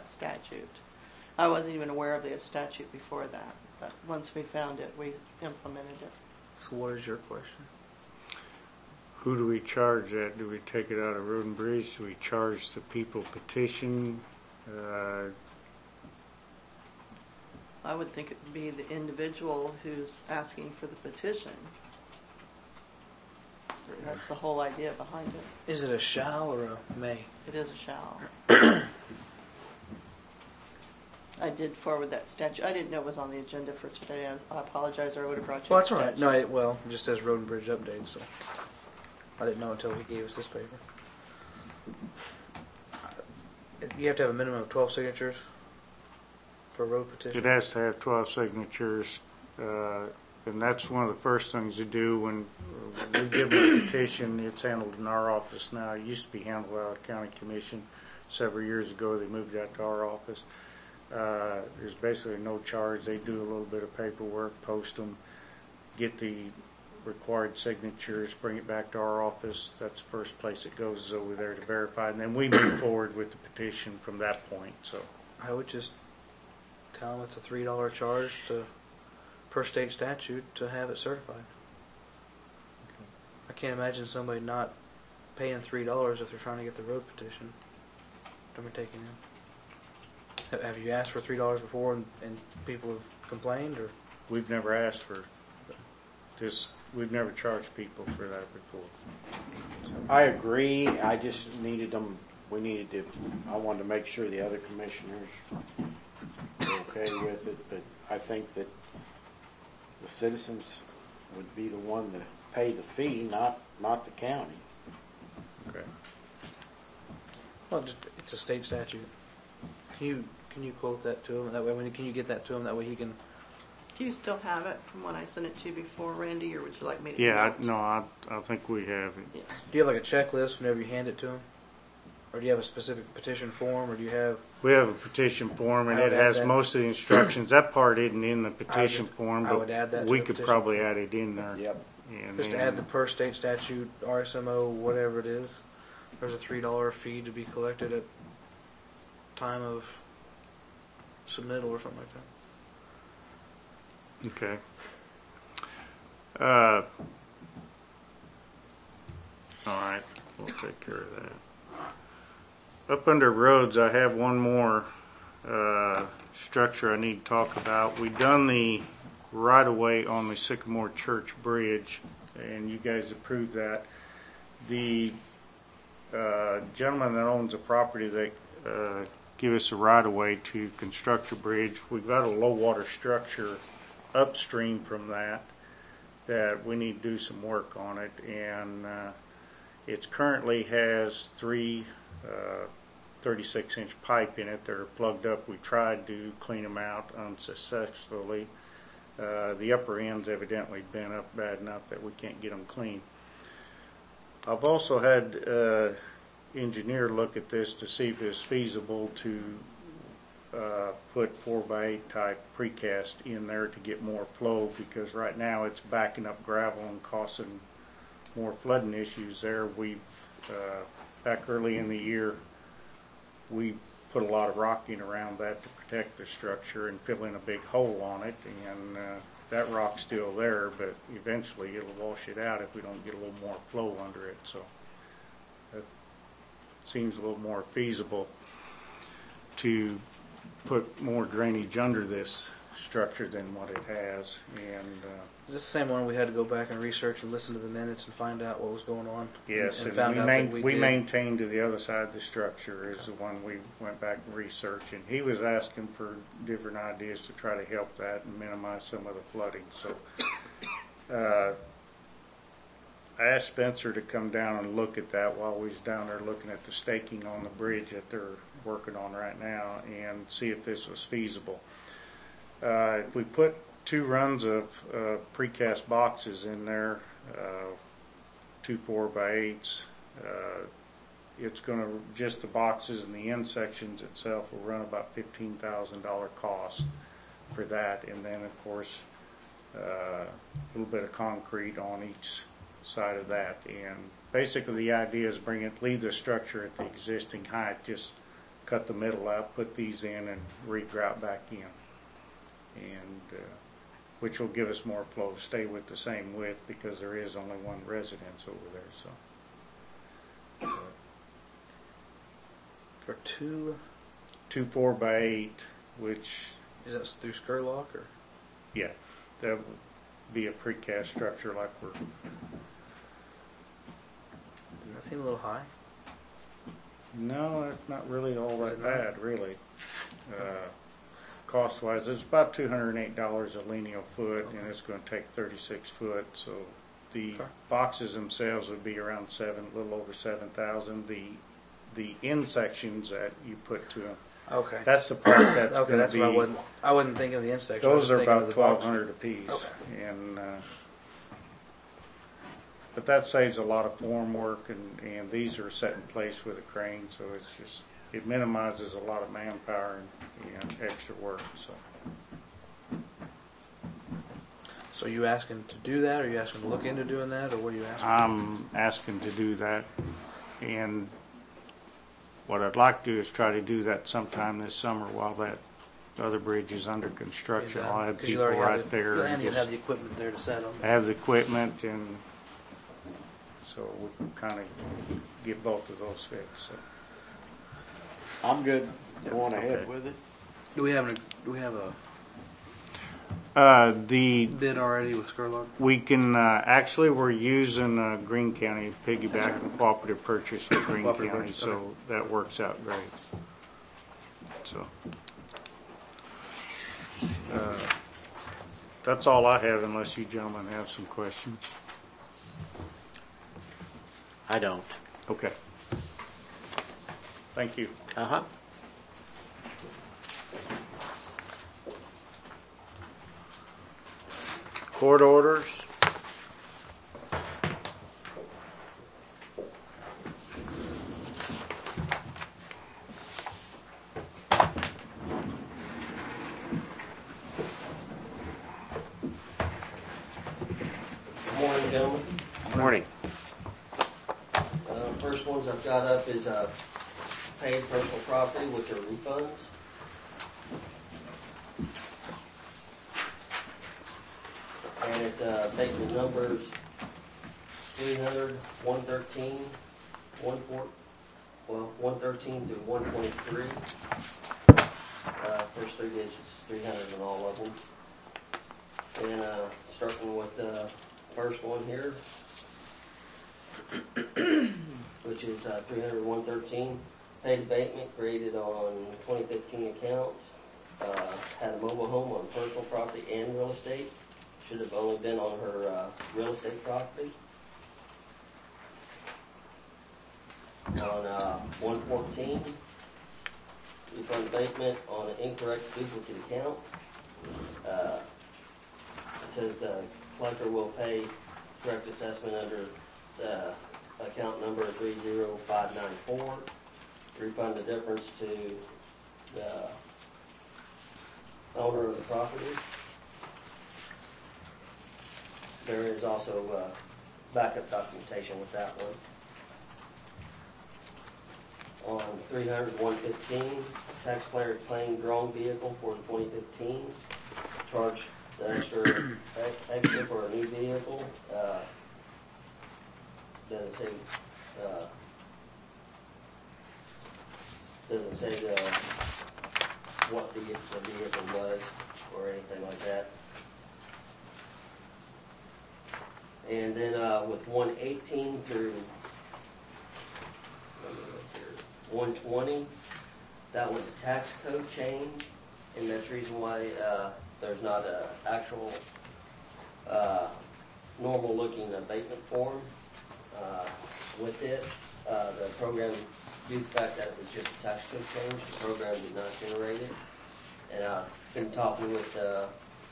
that statute. I wasn't even aware of the statute before that, but once we found it, we implemented it. So what is your question? Who do we charge that? Do we take it out of Road and Bridge? Do we charge the people petition? I would think it would be the individual who's asking for the petition. That's the whole idea behind it. Is it a shall or a may? It is a shall. I did forward that statute. I didn't know it was on the agenda for today. I apologize, or I would have brought you. Well, that's all right. No, it just says Road and Bridge update, so I didn't know until he gave us this paper. You have to have a minimum of 12 signatures for a road petition? It has to have 12 signatures, and that's one of the first things to do when we give a petition. It's handled in our office now. It used to be handled out of the county commission. Several years ago, they moved that to our office. There's basically no charge. They do a little bit of paperwork, post them, get the required signatures, bring it back to our office. That's the first place it goes, is over there to verify, and then we move forward with the petition from that point. So I would just tell them it's a $3 charge per state statute to have it certified. I can't imagine somebody not paying $3 if they're trying to get the road petition to be taken in. Have you asked for $3 before and people have complained, or? we've never asked for this. We've never charged people for that before. I agree. I just needed them. I wanted to make sure the other commissioners were okay with it, but I think that the citizens would be the one to pay the fee, not the county. Okay. Well, it's a state statute. Can you quote that to him? That way, can you get that to him? That way he can. Do you still have it from when I sent it to you before, Randy, or would you like me to? Yeah, I think we have it. Yeah. Do you have like a checklist whenever you hand it to him, or do you have a specific petition form, or do you have? We have a petition form, and it has most of the instructions. That part isn't in the petition form, but I would add that we to the could petition. probably add it in there. Yep. And Just to add the per state statute, RSMO, whatever it is. There's a $3 fee to be collected at time of submittal or something like that. Okay. All right, we'll take care of that. Up under roads, I have one more structure I need to talk about. We done the right-of-way on the Sycamore Church Bridge, and you guys approved that. The gentleman that owns the property that give us a right-of-way to construct the bridge, we've got a low water structure upstream from that we need to do some work on it, and it currently has three 36-inch pipe in it. They're plugged up. We tried to clean them out unsuccessfully. The upper end's evidently been up bad enough that we can't get them clean. I've also had engineer look at this to see if it's feasible to put 4x8 type precast in there to get more flow, because right now it's backing up gravel and causing more flooding issues there. We've back early in the year we put a lot of rocking around that to protect the structure and fill in a big hole on it, and that rock's still there, but eventually it'll wash it out if we don't get a little more flow under it. So that seems a little more feasible to put more drainage under this structure than what it has. And Is this the same one we had to go back and research and listen to the minutes and find out what was going on? yes, and and found out we maintained to the other side of the structure is the one we went back and researched, and he was asking for different ideas to try to help that and minimize some of the flooding. So I asked Spencer to come down and look at that while we was down there looking at the staking on the bridge that they're working on right now, and see if this was feasible. If we put 2 runs of precast boxes in there, 2 4x8s, it's going to, just the boxes and the end sections itself will run about $15,000 cost for that, and then of course a little bit of concrete on each side of that. And basically the idea is leave the structure at the existing height, just cut the middle out, put these in, and regrout back in, and which will give us more flow. Stay with the same width because there is only one residence over there. So For two, 2 4x8, which is that through Scurlock or? yeah, that would be a precast structure like we're. Doesn't that seem a little high? No, it's not really all Is that it not? bad, really. Cost-wise, it's about $208 a lineal foot, and it's going to take 36 foot. So the Okay. boxes themselves would be around a little over 7,000. The end sections that you put to them, Okay. that's the part that's Okay, going that's to what be. I wasn't thinking of the insect. I was Those just are thinking of about the box. $1,200 a piece, Okay. and but that saves a lot of form work, and these are set in place with a crane, so it minimizes a lot of manpower and extra work. So you asking to do that, or you asking to look into doing that, or what are you asking? I'm asking to do that, and what I'd like to do is try to do that sometime this summer while that other bridge is under construction. I'll have 'Cause you people already right have there. and you just have the equipment there to set them. have the equipment, and so we can kind of get both of those fixed. So. I'm good going ahead Okay. with it. Do we have a The bid already with Scurlock? we can actually we're using Greene County piggyback and cooperative purchase with Greene Cooperative County, purchase, so okay. that works out great. So that's all I have, unless you gentlemen have some questions. I don't. Okay. Thank you. Uh-huh. Court orders. Good morning, gentlemen. Morning. First ones I've got up is paid personal property, which are refunds. And it's abatement numbers 300, 113, 113 through 123. First three digits is 300 in all of them. And starting with the first one here, which is 300, 113. Paid abatement created on 2015 account. Had a mobile home on personal property and real estate. Should have only been on her real estate property. On 114, refund abatement on an incorrect duplicate account. It says the collector will pay correct assessment under the account number 30594. Refund the difference to the owner of the property. There is also backup documentation with that one. On 300, 115, taxpayer claimed wrong vehicle for the 2015. Charge the extra for a new vehicle. Doesn't say what the vehicle was or anything like that. And then with 118 through 120, that was a tax code change, and that's the reason why there's not an actual normal looking abatement form with it. The program, due to the fact that it was just a tax code change, the program did not generate it. And I've been talking with the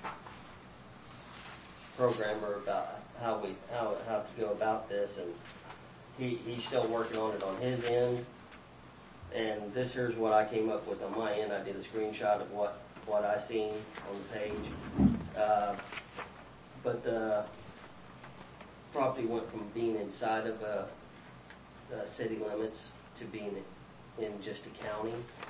programmer about how to go about this, and he's still working on it on his end. And this here's what I came up with on my end. I did a screenshot of what I seen on the page. But the property went from being inside of the city limits to being in just a county.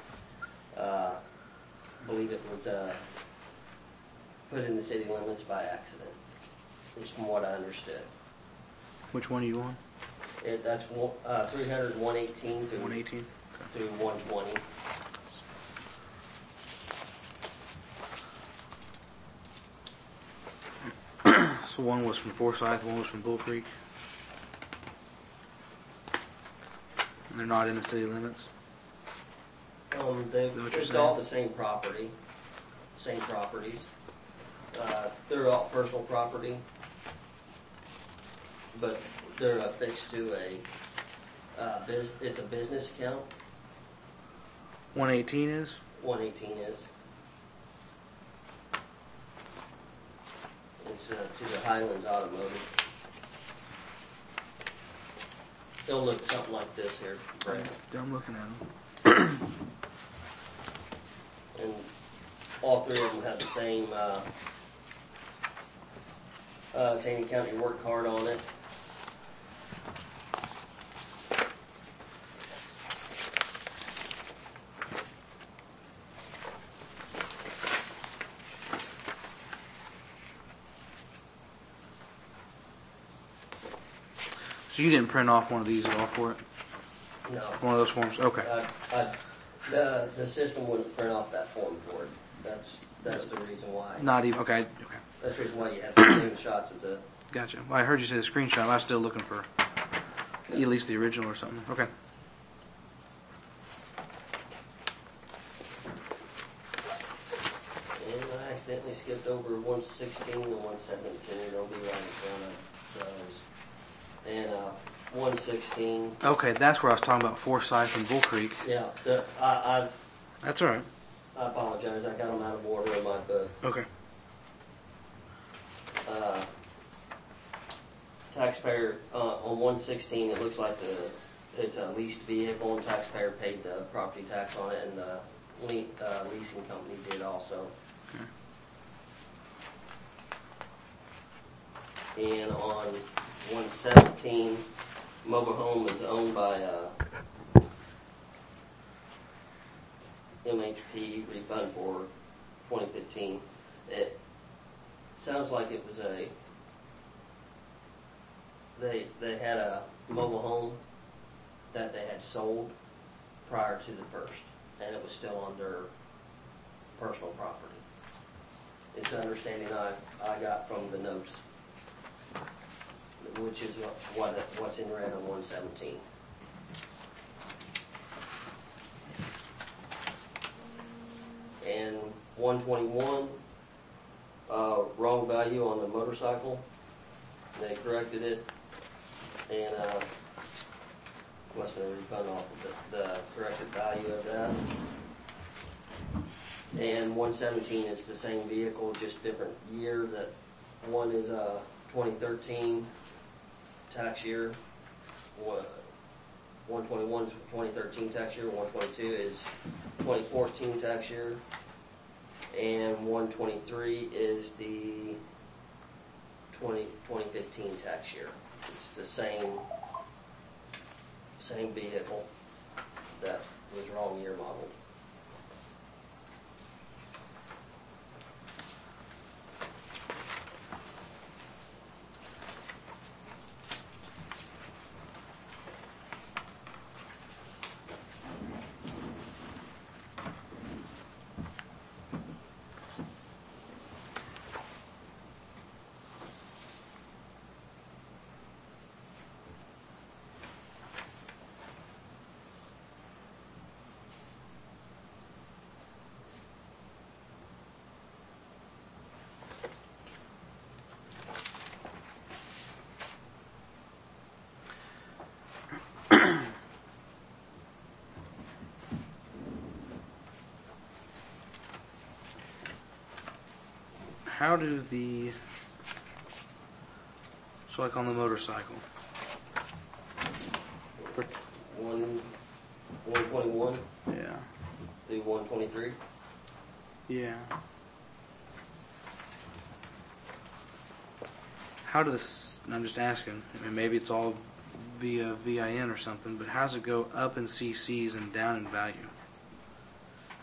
Believe it was put in the city limits by accident, is from what I understood. Which one are you on? That's 300, 118 to 118. through 120. So one was from Forsyth, one was from Bull Creek. And they're not in the city limits. Is that what you're It's saying? all the same property, same properties. They're all personal property, but they're affixed to it's a business account. 118 is? 118 is. It's to the Highlands Automotive. It'll look something like this here, Brad. Yeah, I'm looking at them. And all three of them have the same Taney County work card on it. So you didn't print off one of these at all for it? No. One of those forms? Okay. The system wouldn't print off that form for it. That's the reason why. Not even, okay. That's the reason why you have to do the shots of the. Gotcha. Well, I heard you say the screenshot. I was still looking for at least the original or something. Okay. And I accidentally skipped over 116 and 117. They'll be right in front of those. And 116. Okay, that's where I was talking about Forsyth and Bull Creek. Yeah, I That's all right. apologize. I got them out of order in my book. Okay. Taxpayer on 116, it looks like it's a leased vehicle, and taxpayer paid the property tax on it, and the leasing company did also. Okay. And on 117, mobile home is owned by MHP refund for 2015. It sounds like it was they had a mobile home that they had sold prior to the first, and it was still on their personal property. It's an understanding I got from the notes, which is what's in red on 117. And 121, wrong value on the motorcycle. They corrected it, and must have refund off of the corrected value of that. And 117 is the same vehicle, just different year. That one is 2013 tax year. 121 is 2013 tax year. 122 is 2014 tax year. And 123 is the 2015 tax year. It's the same vehicle that was wrong year modeled. How do so like on the motorcycle? 121 Yeah. through 123. Yeah. How do this? I'm just asking. I mean, maybe it's all via VIN or something, but how does it go up in CCs and down in value?